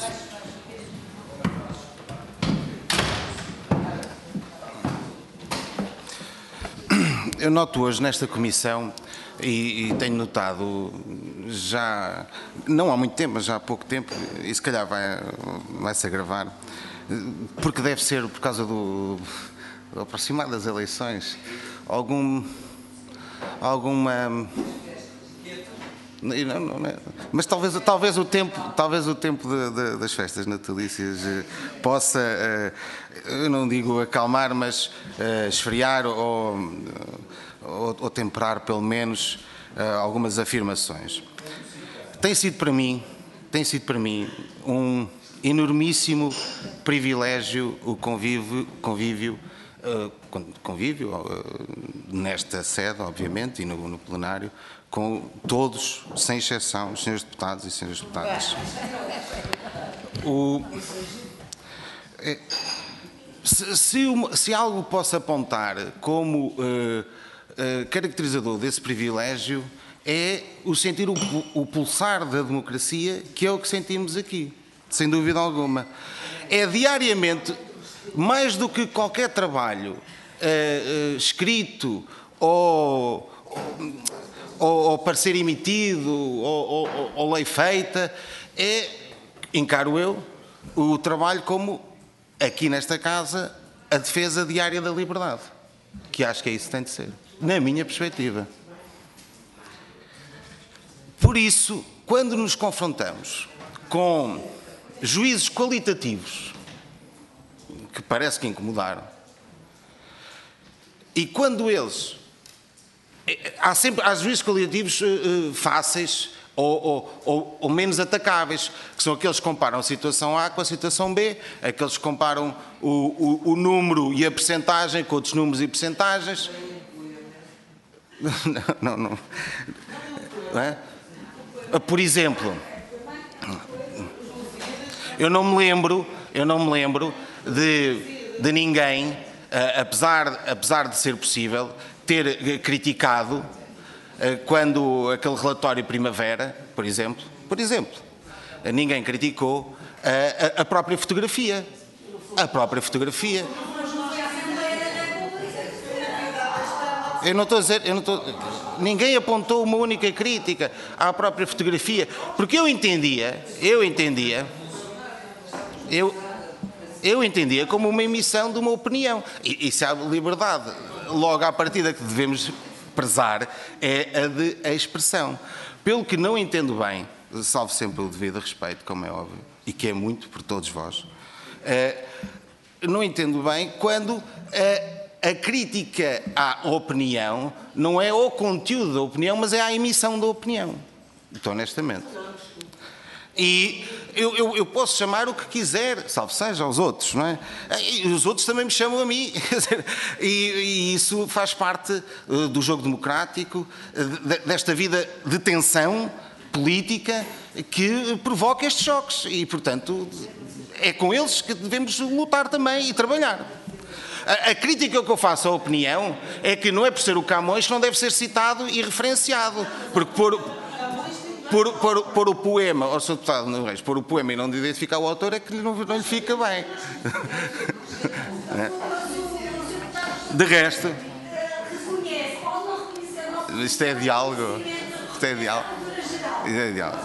Speaker 6: Eu noto hoje nesta comissão e, e tenho notado já, não há muito tempo, mas já há pouco tempo, e se calhar vai, vai se agravar, porque deve ser por causa do, do aproximar das eleições, algum, alguma... Não, não, não, mas talvez, talvez o tempo, talvez o tempo de, de, das festas natalícias eh, possa, eh, eu não digo acalmar, mas eh, esfriar ou, ou, ou temperar pelo menos eh, algumas afirmações. Tem sido para mim, tem sido para mim um enormíssimo privilégio o convívio, convívio, uh, convívio uh, nesta sede, obviamente, e no, no plenário, com todos, sem exceção, os senhores deputados e senhoras deputadas. O, é, se, se, uma, se algo posso apontar como uh, uh, caracterizador desse privilégio é o sentir o, o pulsar da democracia, que é o que sentimos aqui, sem dúvida alguma. É diariamente, mais do que qualquer trabalho uh, uh, escrito ou... Ou, ou parecer emitido, ou, ou, ou lei feita, é, encaro eu, o trabalho como, aqui nesta casa, a defesa diária da liberdade, que acho que é isso que tem de ser, na minha perspectiva. Por isso, quando nos confrontamos com juízes qualitativos, que parece que incomodaram, e quando eles... Há sempre há juízos qualitativos uh, fáceis ou, ou, ou, ou menos atacáveis, que são aqueles que comparam a situação A com a situação B, aqueles que comparam o, o, o número e a percentagem com outros números e percentagens. Não, não, não. Não é? Por exemplo, eu não me lembro, eu não me lembro de, de ninguém, uh, apesar, apesar de ser possível, ter criticado quando aquele relatório Primavera, por exemplo, por exemplo, ninguém criticou a, a própria fotografia, a própria fotografia. Eu não estou a dizer, eu não estou, ninguém apontou uma única crítica à própria fotografia, porque eu entendia, eu entendia, eu, eu entendia como uma emissão de uma opinião. E, e se há liberdade, logo à partida que devemos prezar, é a de a expressão. Pelo que não entendo bem, salvo sempre o devido respeito, como é óbvio, e que é muito por todos vós, eh, não entendo bem quando a, a crítica à opinião não é ao conteúdo da opinião, mas é à emissão da opinião. Então, honestamente. E eu, eu, eu posso chamar o que quiser, salvo seja aos outros, não é? E os outros também me chamam a mim. E, e isso faz parte uh, do jogo democrático, uh, desta vida de tensão política que provoca estes choques. E, portanto, é com eles que devemos lutar também e trabalhar. A, a crítica que eu faço à opinião é que não é por ser o Camões que não deve ser citado e referenciado. Porque por... Por, por, por o poema, ou senhor Deputado Nuno Reis, por o poema e não de identificar o autor é que não, não lhe fica bem. De resto, isto é diálogo. Isto é diálogo. Isto é diálogo.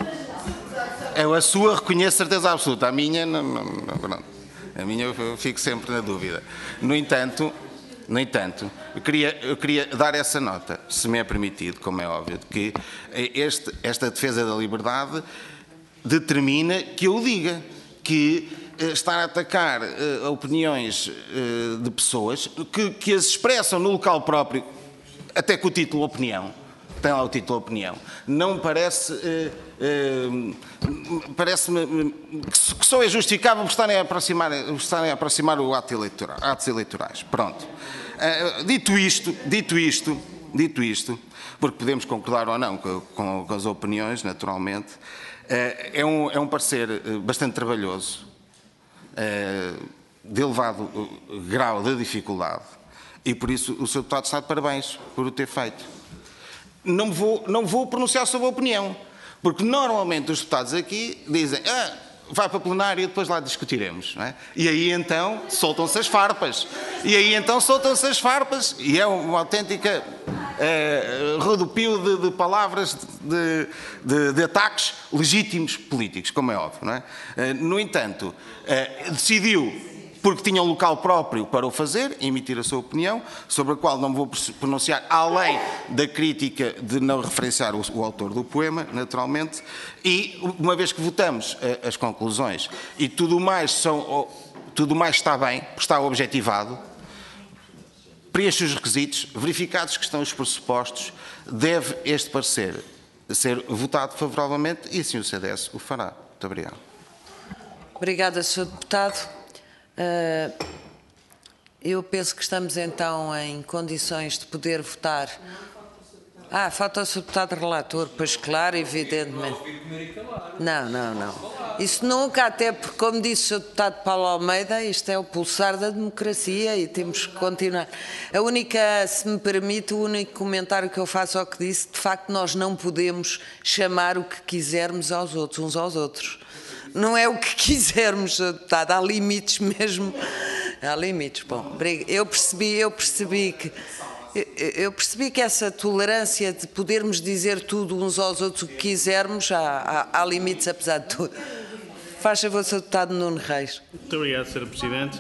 Speaker 6: Eu a sua reconheço certeza absoluta, a minha não, não, não, pronto. A minha eu fico sempre na dúvida. No entanto, No entanto, eu queria, eu queria dar essa nota, se me é permitido, como é óbvio, de que este, esta defesa da liberdade determina que eu diga que eh, estar a atacar eh, opiniões eh, de pessoas que, que as expressam no local próprio, até com o título opinião, tem lá o título opinião, não me parece... Eh, eh, parece-me que só é justificável por estarem a aproximar, por estarem a aproximar o ato eleitoral, atos eleitorais. Pronto. Uh, dito isto, dito isto, dito isto, porque podemos concordar ou não com, com, com as opiniões, naturalmente, uh, é, um, é um parecer bastante trabalhoso, uh, de elevado grau de dificuldade, e por isso o senhor Deputado está de parabéns por o ter feito. Não vou, não vou pronunciar sobre a opinião, porque normalmente os deputados aqui dizem ah, vai para a plenária e depois lá discutiremos, não é? E aí então soltam-se as farpas. E aí então soltam-se as farpas e é uma autêntica eh, rodopio de, de palavras de, de, de ataques legítimos políticos, como é óbvio, não é? Eh, no entanto, eh, decidiu, porque tinha um local próprio para o fazer, emitir a sua opinião, sobre a qual não me vou pronunciar, além da crítica de não referenciar o, o autor do poema, naturalmente, e uma vez que votamos uh, as conclusões e tudo mais, são, oh, tudo mais está bem, está objetivado, preenche os requisitos, verificados que estão os pressupostos, deve este parecer ser votado favoravelmente e assim o C D S o fará. Muito obrigado.
Speaker 1: Obrigada, senhor Deputado. Uh, eu penso que estamos então em condições de poder votar. Ah, falta o senhor Deputado Relator, pois claro, evidentemente. Não, não, não. Isso nunca, até porque, como disse o senhor Deputado Paulo Almeida, isto é o pulsar da democracia e temos que continuar. A única, se me permite, o único comentário que eu faço ao que disse, de facto nós não podemos chamar o que quisermos aos outros, uns aos outros. Não é o que quisermos, senhor Deputado, há limites mesmo, há limites. Bom, eu percebi, eu percebi que eu percebi que essa tolerância de podermos dizer tudo uns aos outros o que quisermos, há, há, há limites apesar de tudo. Faz favor, senhor Deputado Nuno Reis.
Speaker 2: Muito obrigado, senhora Presidente.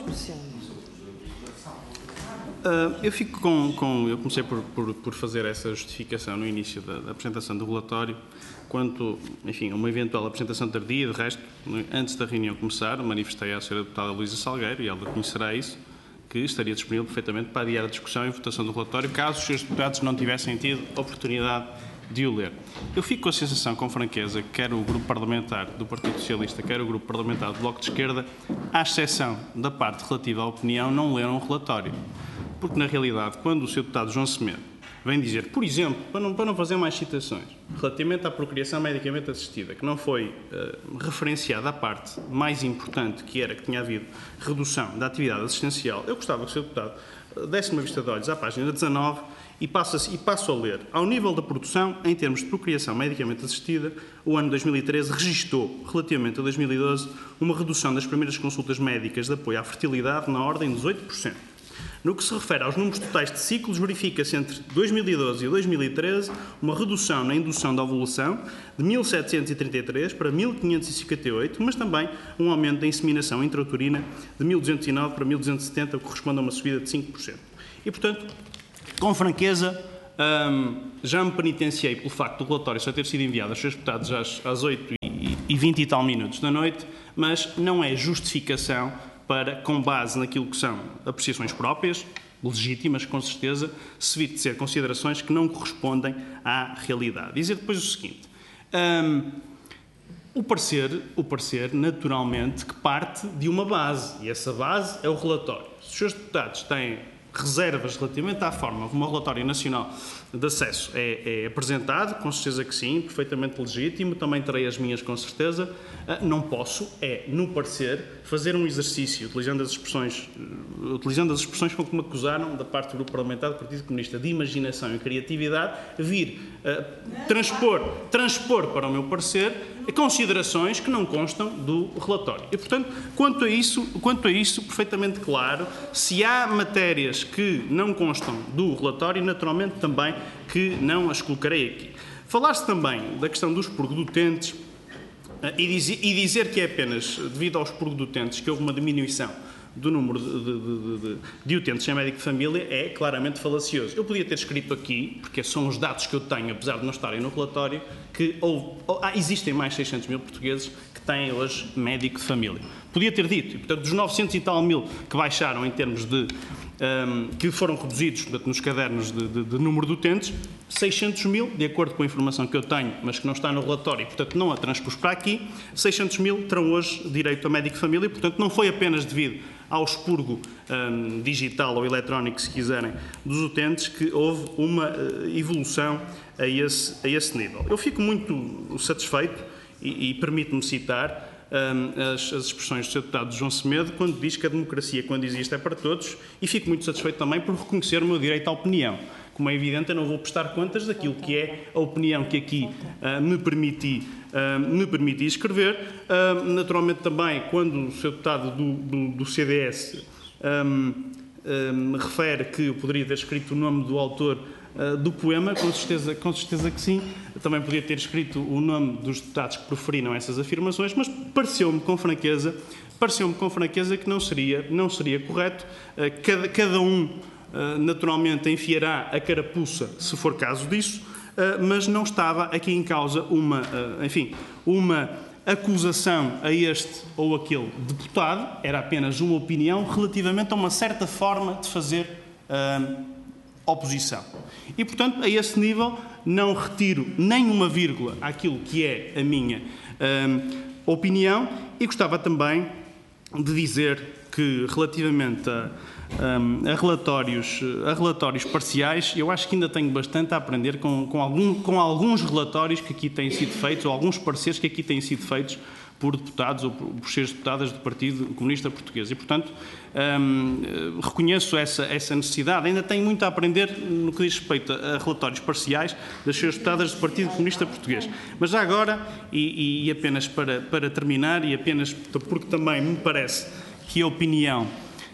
Speaker 2: Uh, eu fico com, com eu comecei por, por, por fazer essa justificação no início da, da apresentação do relatório, quanto, enfim, a uma eventual apresentação tardia. De resto, antes da reunião começar, manifestei à senhora Deputada Luísa Salgueiro, e ela conhecerá isso, que estaria disponível perfeitamente para adiar a discussão e votação do relatório, caso os senhores deputados não tivessem tido oportunidade de o ler. Eu fico com a sensação, com franqueza, que quer o grupo parlamentar do Partido Socialista, quer o grupo parlamentar do Bloco de Esquerda, à exceção da parte relativa à opinião, não leram o relatório. Porque, na realidade, quando o senhor deputado João Semedo vem dizer, por exemplo, para não, para não fazer mais citações, relativamente à procriação medicamente assistida, que não foi uh, referenciada a parte mais importante, que era que tinha havido redução da atividade assistencial, eu gostava que o senhor deputado uh, desse uma vista de olhos à página dezanove e passo, e passo a ler. Ao nível da produção, em termos de procriação medicamente assistida, o ano dois mil e treze registou, relativamente a dois mil e doze, uma redução das primeiras consultas médicas de apoio à fertilidade na ordem de dezoito por cento. No que se refere aos números totais de ciclos, verifica-se entre dois mil e doze e dois mil e treze uma redução na indução da ovulação de mil setecentos e trinta e três para mil quinhentos e cinquenta e oito, mas também um aumento da inseminação intrauterina de mil duzentos e nove para mil duzentos e setenta, o que corresponde a uma subida de cinco por cento. E, portanto, com franqueza, hum, já me penitenciei pelo facto do relatório só ter sido enviado aos seus deputados às, às oito e vinte e tal minutos da noite, mas não é justificação para, com base naquilo que são apreciações próprias, legítimas, com certeza, se vir de ser considerações que não correspondem à realidade. Dizer depois o seguinte, hum, o parecer, o parecer, naturalmente, que parte de uma base, e essa base é o relatório. Se os seus deputados têm reservas relativamente à forma como o relatório nacional de acesso é, é apresentado, com certeza que sim, perfeitamente legítimo, também terei as minhas com certeza. Não posso, é, no parecer, fazer um exercício, utilizando as expressões, utilizando as expressões com que me acusaram, da parte do Grupo Parlamentar do Partido Comunista, de imaginação e criatividade, vir uh, transpor, transpor para o meu parecer considerações que não constam do relatório. E, portanto, quanto a isso, quanto a isso, perfeitamente claro, se há matérias que não constam do relatório, naturalmente também que não as colocarei aqui. Falar-se também da questão dos produtentes e dizer, e dizer que é apenas devido aos produtentes que houve uma diminuição do número de, de, de, de utentes em médico de família é claramente falacioso. Eu podia ter escrito aqui, porque são os dados que eu tenho, apesar de não estarem no relatório, que houve, ah, existem mais seiscentos mil portugueses que têm hoje médico de família. Podia ter dito, e portanto dos novecentos e tal mil que baixaram em termos de, um, que foram reduzidos portanto, nos cadernos de, de, de número de utentes, seiscentos mil, de acordo com a informação que eu tenho, mas que não está no relatório, e portanto não a transpus para aqui, seiscentos mil terão hoje direito a médico de família, e portanto não foi apenas devido ao expurgo um, digital ou eletrónico, se quiserem, dos utentes, que houve uma uh, evolução a esse, a esse nível. Eu fico muito satisfeito e, e permito-me citar um, as, as expressões do seu deputado João Semedo, quando diz que a democracia, quando existe, é para todos, e fico muito satisfeito também por reconhecer o meu direito à opinião. Como é evidente, eu não vou prestar contas daquilo que é a opinião que aqui uh, me, permiti, uh, me permiti escrever. Uh, naturalmente também, quando o seu deputado do, do, do C D S um, um, refere que eu poderia ter escrito o nome do autor uh, do poema, com certeza, com certeza que sim. Eu também podia ter escrito o nome dos deputados que proferiram essas afirmações, mas pareceu-me com franqueza, pareceu-me com franqueza que não seria, não seria correto. Uh, cada, cada um naturalmente enfiará a carapuça, se for caso disso, mas não estava aqui em causa uma, enfim, uma acusação a este ou aquele deputado, era apenas uma opinião relativamente a uma certa forma de fazer uh, oposição. E, portanto, a esse nível não retiro nem uma vírgula àquilo que é a minha uh, opinião, e gostava também de dizer que, relativamente a Um, a, relatórios, a relatórios parciais, eu acho que ainda tenho bastante a aprender com, com, algum, com alguns relatórios que aqui têm sido feitos, ou alguns pareceres que aqui têm sido feitos por deputados ou por, por seres deputadas do Partido Comunista Português. E, portanto, um, reconheço essa, essa necessidade. Ainda tenho muito a aprender no que diz respeito a, a relatórios parciais das seres deputadas do Partido Comunista Português. Mas já agora, e, e apenas para, para terminar, e apenas porque também me parece que a opinião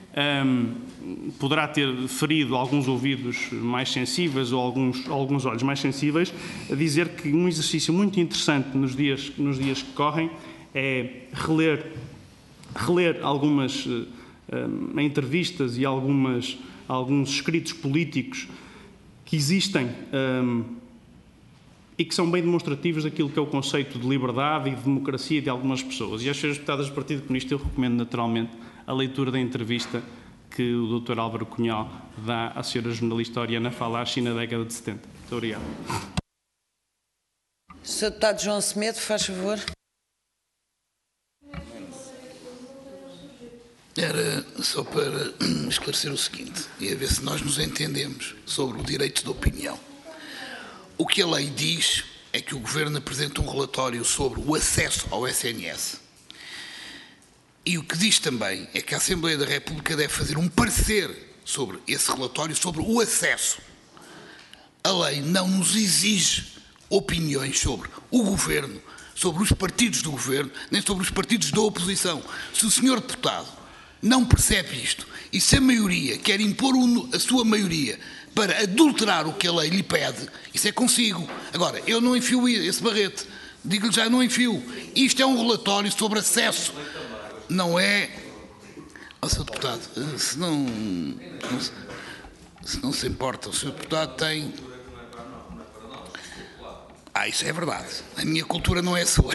Speaker 2: Um, poderá ter ferido alguns ouvidos mais sensíveis ou alguns, alguns olhos mais sensíveis, a dizer que um exercício muito interessante nos dias, nos dias que correm é reler, reler algumas um, entrevistas e algumas, alguns escritos políticos que existem um, e que são bem demonstrativos daquilo que é o conceito de liberdade e de democracia de algumas pessoas. E às senhoras deputadas do Partido Comunista eu recomendo naturalmente a leitura da entrevista que o doutor Álvaro Cunhal dá à senhora jornalista Oriana Falaschi na década de setenta. Muito obrigado.
Speaker 1: senhor deputado João Semedo, faz favor.
Speaker 3: Era só para esclarecer o seguinte, e a ver se nós nos entendemos sobre o direito de opinião. O que a lei diz é que o Governo apresenta um relatório sobre o acesso ao S N S. E o que diz também é que a Assembleia da República deve fazer um parecer sobre esse relatório, sobre o acesso. A lei não nos exige opiniões sobre o Governo, sobre os partidos do Governo, nem sobre os partidos da oposição. Se o senhor deputado não percebe isto, e se a maioria quer impor a sua maioria para adulterar o que a lei lhe pede, isso é consigo. Agora, eu não enfio esse barrete. Digo-lhe já, não enfio. Isto é um relatório sobre acesso. Não é... Ó, senhor Deputado, se não, não, se não se importa, o senhor Deputado tem... Ah, isso é verdade. A minha cultura não é a sua.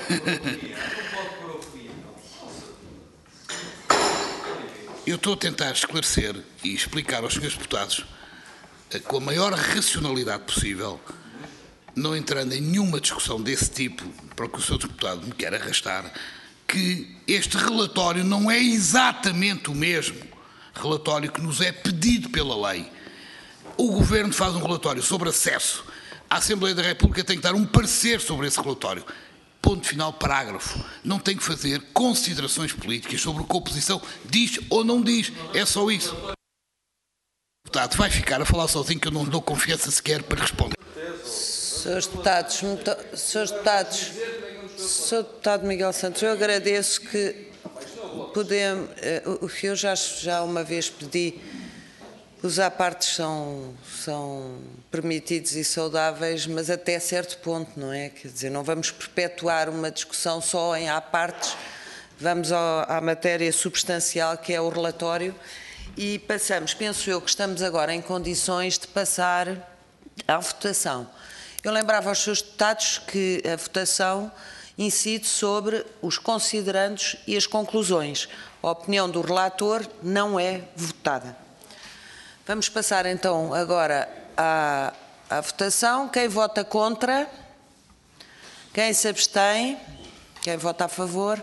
Speaker 3: Eu estou a tentar esclarecer e explicar aos senhores deputados, com a maior racionalidade possível, não entrando em nenhuma discussão desse tipo, para o que o senhor deputado me quer arrastar, que este relatório não é exatamente o mesmo relatório que nos é pedido pela lei. O Governo faz um relatório sobre acesso. A Assembleia da República tem que dar um parecer sobre esse relatório. Ponto final, parágrafo. Não tem que fazer considerações políticas sobre o que a oposição diz ou não diz. É só isso. O deputado vai ficar a falar sozinho, que eu não lhe dou confiança sequer para responder.
Speaker 1: Senhores deputados, muito, senhores deputados, senhor Deputado Miguel Santos, eu agradeço que podemos, o que eu já, já uma vez pedi, os apartes são, são permitidos e saudáveis, mas até certo ponto, não é? Quer dizer, não vamos perpetuar uma discussão só em apartes, vamos ao, à matéria substancial que é o relatório e passamos, penso eu que estamos agora em condições de passar à votação. Eu lembrava aos seus deputados que a votação incide sobre os considerandos e as conclusões. A opinião do relator não é votada. Vamos passar então agora à, à votação. Quem vota contra? Quem se abstém? Quem vota a favor?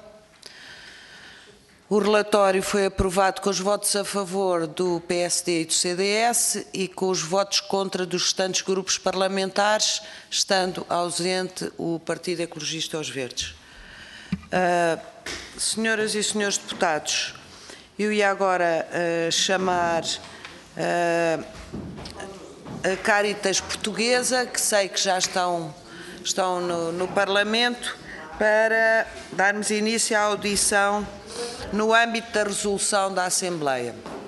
Speaker 1: O relatório foi aprovado com os votos a favor do P S D e do C D S e com os votos contra dos restantes grupos parlamentares, estando ausente o Partido Ecologista aos Verdes. Uh, senhoras e senhores deputados, eu ia agora uh, chamar uh, a Caritas Portuguesa, que sei que já estão, estão no, no Parlamento, para darmos início à audição no âmbito da resolução da Assembleia.